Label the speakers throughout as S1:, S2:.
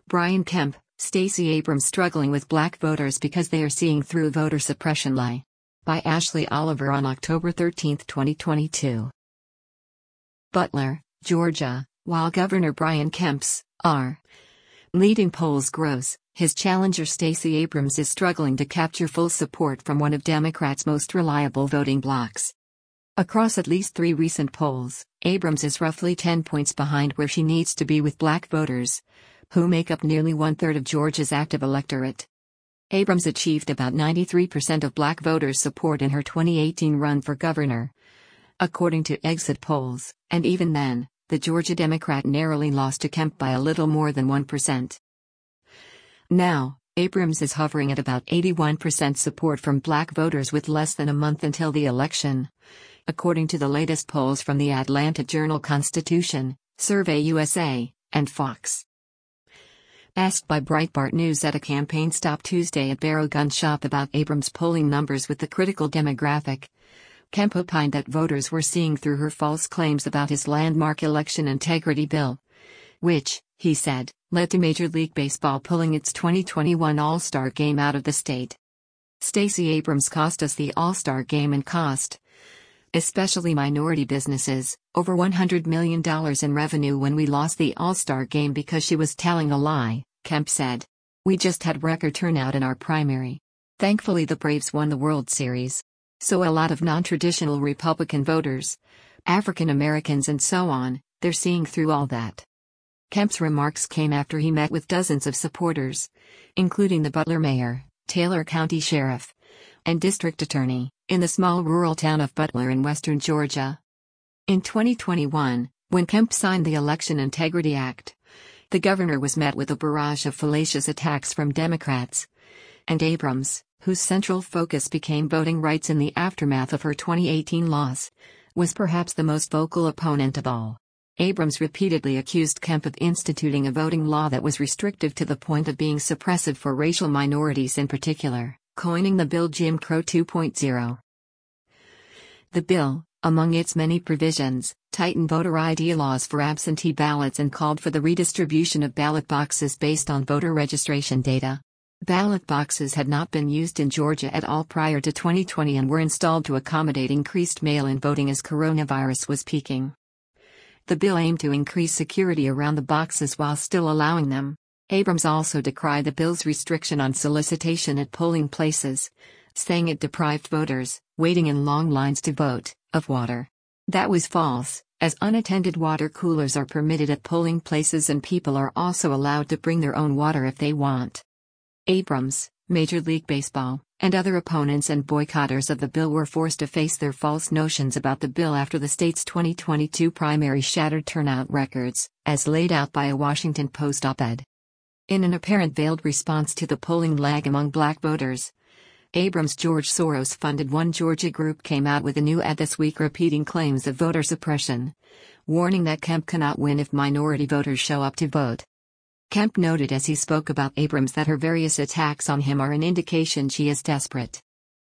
S1: Brian Kemp, Stacey Abrams struggling with black voters because they are seeing through voter suppression lie. By Ashley Oliver on October 13, 2022. Butler, Georgia, while Governor Brian Kemp's are leading polls grows, his challenger Stacey Abrams is struggling to capture full support from one of Democrats' most reliable voting blocs. Across at least 3 recent polls, Abrams is roughly 10 points behind where she needs to be with black voters, who make up nearly 1/3 of Georgia's active electorate. Abrams achieved about 93% of black voters' support in her 2018 run for governor, according to exit polls, and even then, the Georgia Democrat narrowly lost to Kemp by a little more than 1%. Now, Abrams is hovering at about 81% support from black voters with less than a month until the election, according to the latest polls from the Atlanta Journal-Constitution, Survey USA, and Fox. Asked by Breitbart News at a campaign stop Tuesday at Barrow Gun Shop about Abrams' polling numbers with the critical demographic, Kemp opined that voters were seeing through her false claims about his landmark election integrity bill, which, he said, led to Major League Baseball pulling its 2021 All-Star Game out of the state. Stacey Abrams cost us the All-Star Game and cost, especially minority businesses, over $100 million in revenue when we lost the All-Star Game because she was telling a lie, Kemp said. We just had record turnout in our primary. Thankfully the Braves won the World Series. So a lot of non-traditional Republican voters, African Americans and so on, they're seeing through all that. Kemp's remarks came after he met with dozens of supporters, including the Butler mayor, Taylor County Sheriff, and District Attorney, in the small rural town of Butler in western Georgia. In 2021, when Kemp signed the Election Integrity Act, the governor was met with a barrage of fallacious attacks from Democrats, and Abrams, whose central focus became voting rights in the aftermath of her 2018 loss, was perhaps the most vocal opponent of all. Abrams repeatedly accused Kemp of instituting a voting law that was restrictive to the point of being suppressive for racial minorities in particular, coining the bill Jim Crow 2.0. The bill, among its many provisions, tightened voter ID laws for absentee ballots and called for the redistribution of ballot boxes based on voter registration data. Ballot boxes had not been used in Georgia at all prior to 2020 and were installed to accommodate increased mail-in voting as coronavirus was peaking. The bill aimed to increase security around the boxes while still allowing them. Abrams also decried the bill's restriction on solicitation at polling places, saying it deprived voters, waiting in long lines to vote, of water. That was false, as unattended water coolers are permitted at polling places and people are also allowed to bring their own water if they want. Abrams, Major League Baseball, and other opponents and boycotters of the bill were forced to face their false notions about the bill after the state's 2022 primary shattered turnout records, as laid out by a Washington Post op-ed. In an apparent veiled response to the polling lag among black voters, Abrams' George Soros-funded One Georgia group came out with a new ad this week repeating claims of voter suppression, warning that Kemp cannot win if minority voters show up to vote. Kemp noted as he spoke about Abrams that her various attacks on him are an indication she is desperate.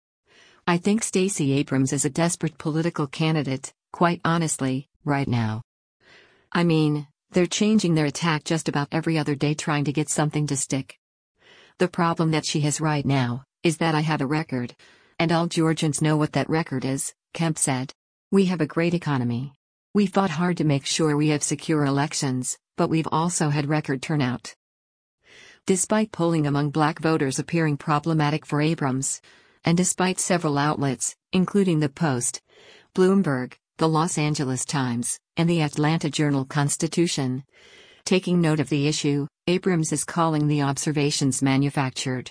S1: I think Stacey Abrams is a desperate political candidate, quite honestly, right now. I mean, they're changing their attack just about every other day trying to get something to stick. The problem that she has right now is that I have a record, and all Georgians know what that record is, Kemp said. We have a great economy. We fought hard to make sure we have secure elections, but we've also had record turnout. Despite polling among black voters appearing problematic for Abrams, and despite several outlets, including The Post, Bloomberg, The Los Angeles Times, and the Atlanta Journal-Constitution, taking note of the issue, Abrams is calling the observations manufactured.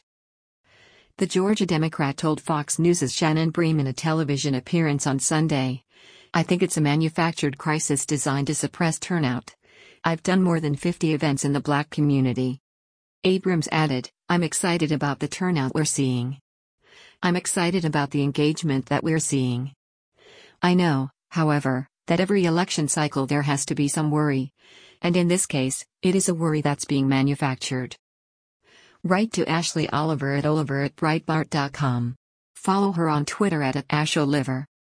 S1: The Georgia Democrat told Fox News' Shannon Bream in a television appearance on Sunday, I think it's a manufactured crisis designed to suppress turnout. I've done more than 50 events in the black community. Abrams added, I'm excited about the turnout we're seeing. I'm excited about the engagement that we're seeing. I know, however, that every election cycle there has to be some worry. And in this case, it is a worry that's being manufactured. Write to Ashley Oliver at Breitbart.com. Follow her on Twitter at @AshOliver.